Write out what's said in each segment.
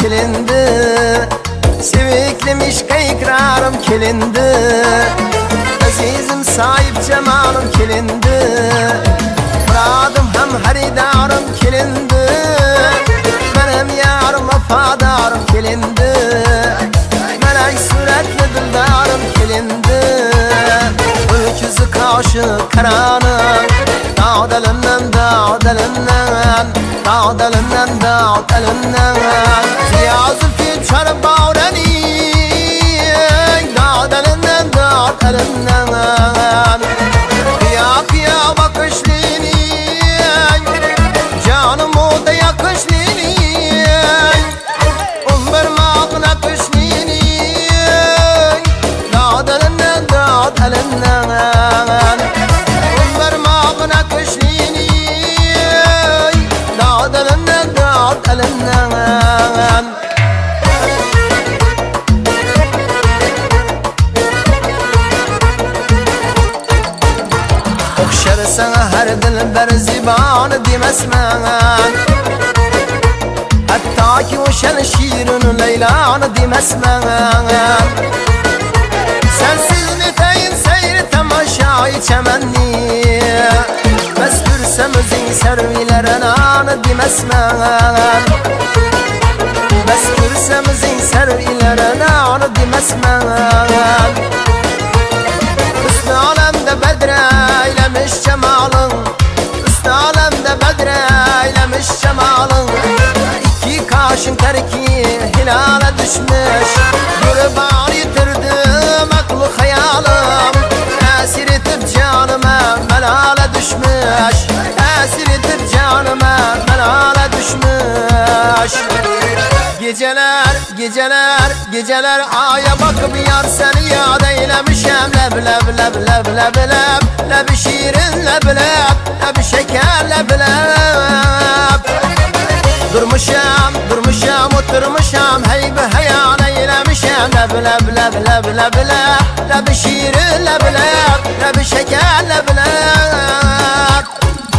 kelindi, seviklimiş ikrarım kelindi, azizim sahip cemalım kelindi, muradım hem haridarım kelindi, benim yarım vafadarım kelindi, melek suretli dildarım kelindi, öküzü kaşı karanım, dağ delinden dağ delinden, dağ delinden dağ delinden, ziya zülfü çarıp bağreni, dağ delinden dağ delinden, kıya kıya bakışlini, canım o da yakışlini, umbermağına kışlini, dağ delinden dağ delinden, umbermağına kışlini, dağ delinden dağ delinden. Okşar sana her dilber zibanı demesmen, hatta ki o şen şiirin leylanı demesmen. Sensiz niteyin seyir temaşayı çemenni, mezgürsem özün servilerin anı demesmen, mezgürsem özün servilerin anı demesmen. Üstü alemde bedre eylemiş cemalın, üstü alemde bedre eylemiş cemalın, İki kaşın terki hilale düşmüş, gürban yitirdim aklı hayalım, esir etip canıma melale düşmüş, esir etip canıma melale düşmüş. Geceler, geceler, geceler aya bakıp yar seni yad eylemişem, leb leb leb leb leb leb, leb şiirin leb leb, leb şeker leb leb. Durmuşam, durmuşam, oturmuşam, heybe heyan eylemişem, leb leb leb leb leb leb, leb şiirin leb leb, leb şeker leb leb.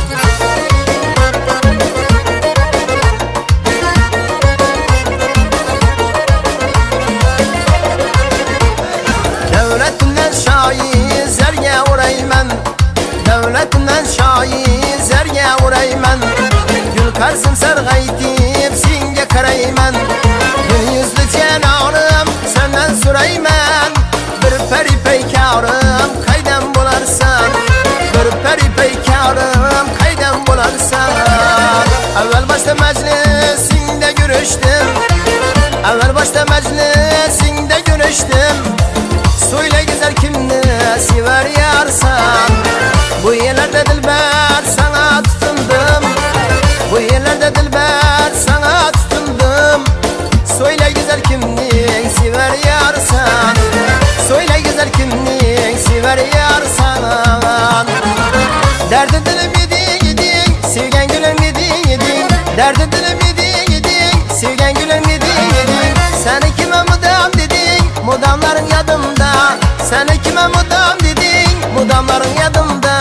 Devletinden şayi zerge uraymen, devletinden şayi zerge uraymen, gül karsın sargaytip singe karaymen, gül yüzlü cenanım senden suraymen, bir peri peykarım kayden bularsan, bir peri peykarım kayden bularsan. Evvel başta meclisinde görüştüm, evvel başta meclisinde görüştüm, söyle güzel kimni sever yarsan, bu yerlerde dilber sana tutundum, bu yerlerde dilber sana tutundum, söyle güzel kimni sever yarsan, söyle güzel kimni sever yarsan. Derdi dilim yedin yedin, sevgen gülüm yedin yedin, derdi dilim yedin yedin, sevgen gülüm yedin yedin, seni kime mudam dedin, mudamların yadımda, seni kime mudam dedin, mudamların yadımda.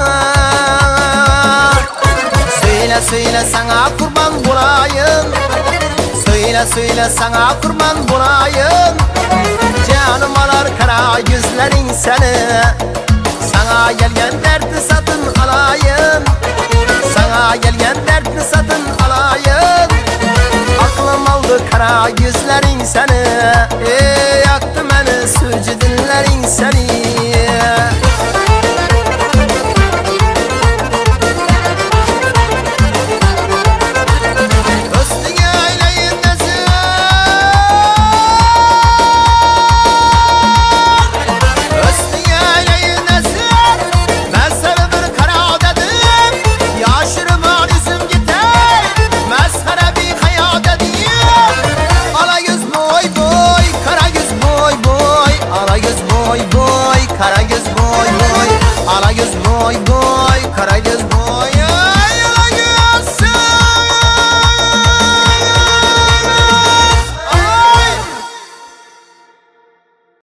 Söyle söyle sana kurban bulayım, söyle söyle sana kurban bulayım, canım alar kara yüzlerin seni, sana gelgen derdi satın alayım, sana gelgen derdi satın alayım. Aklım aldı kara yüzlerin seni, yaktı beni sucu dillerin seni. Karagöz boy boy, Karagöz